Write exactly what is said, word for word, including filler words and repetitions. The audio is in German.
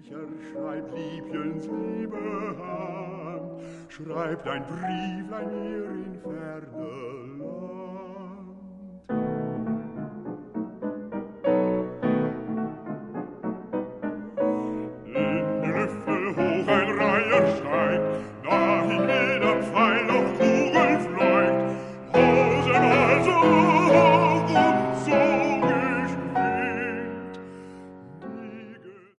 Schreib, Liebchens liebe Hand, schreib dein Brieflein mir in Ferne,